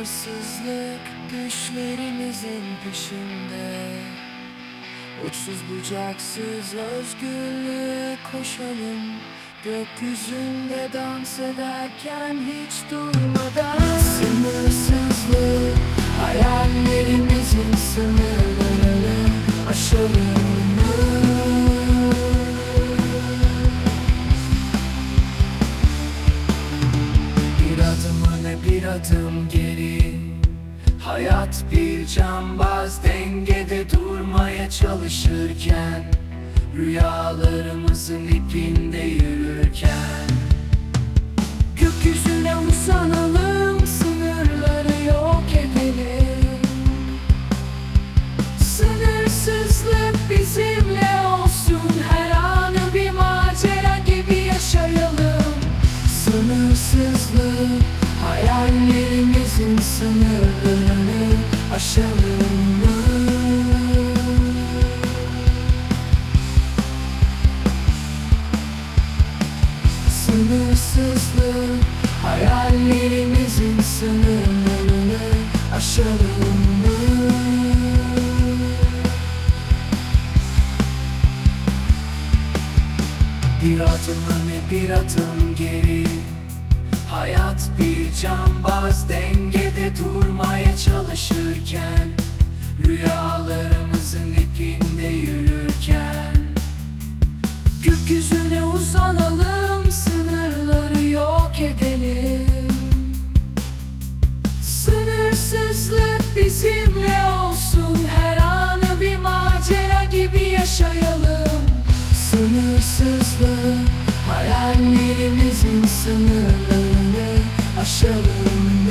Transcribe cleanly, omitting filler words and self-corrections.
Sınırsızlık düşlerimizin peşinde. Uçsuz bucaksız özgürlüğe koşalım. Gökyüzünde dans ederken hiç durmadan. Sınırsızlık hayallerimizin sınırlarını aşalım. Bir adım öne bir adım geri. Hayat bir cambaz, dengede durmaya çalışırken, rüyalarımızın ipinde yürürken. Gökyüzüne uzanalım, sınırları yok edelim. Sınırsızlık bizimle olsun, her anı bir macera gibi yaşayalım. Sınırsızlık hayallerimizin sınırlarını aşalım. Sınırsızlık hayallerimizin sınırlarını aşalım. Bir adım öne bir adım geri. Hayat bir cambaz, dengede durmaya çalışırken, rüyalarımızın ipinde yürürken. Gökyüzüne uzanalım, sınırları yok edelim. Sınırsızlık bizimle olsun, her anı bir macera gibi yaşayalım. Sınırsızlık hayallerimizin sınırlarını aşalım.